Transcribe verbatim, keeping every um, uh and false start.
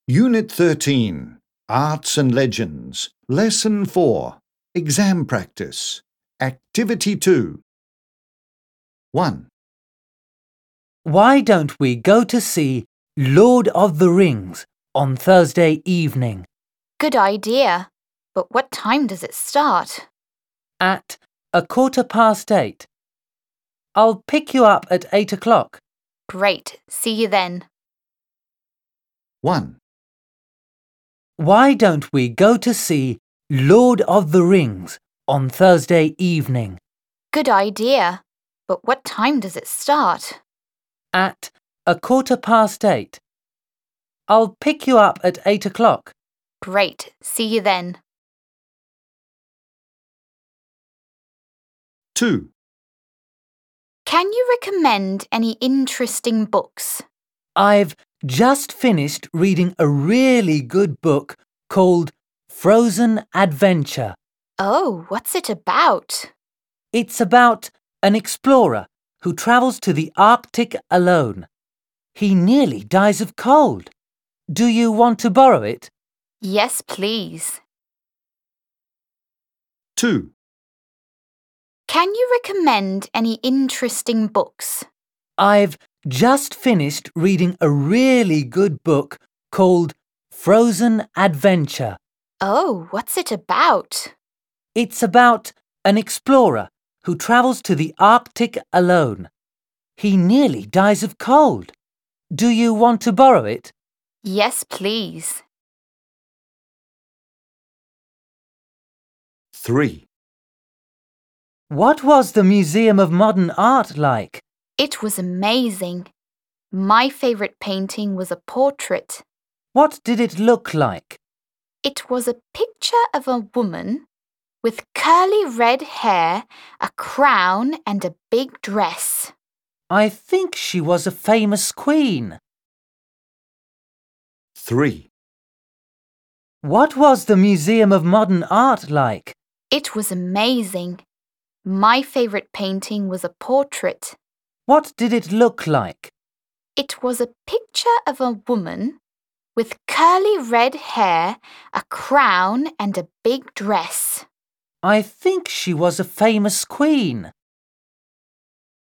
Unit thirteen, Arts and Legends, Lesson four, Exam Practice, Activity two. one. Why don't we go to see Lord of the Rings on Thursday evening? Good idea. But what time does it start? At a quarter past eight. I'll pick you up at eight o'clock. Great. See you then. one. Why don't we go to see Lord of the Rings on Thursday evening? Good idea. But what time does it start? At a quarter past eight. I'll pick you up at eight o'clock. Great. See you then. two. Can you recommend any interesting books? I've just finished reading a really good book called Frozen Adventure. Oh, what's it about? It's about an explorer who travels to the Arctic alone. He nearly dies of cold. Do you want to borrow it? Yes, please. two. Can you recommend any interesting books? I've just finished reading a really good book called Frozen Adventure. Oh, what's it about? It's about an explorer who travels to the Arctic alone. He nearly dies of cold. Do you want to borrow it? Yes, please. three. What was the Museum of Modern Art like? It was amazing. My favorite painting was a portrait. What did it look like? It was a picture of a woman with curly red hair, a crown and a big dress. I think she was a famous queen. three. What was the Museum of Modern Art like? It was amazing. My favorite painting was a portrait. What did it look like? It was a picture of a woman with curly red hair, a crown and a big dress. I think she was a famous queen.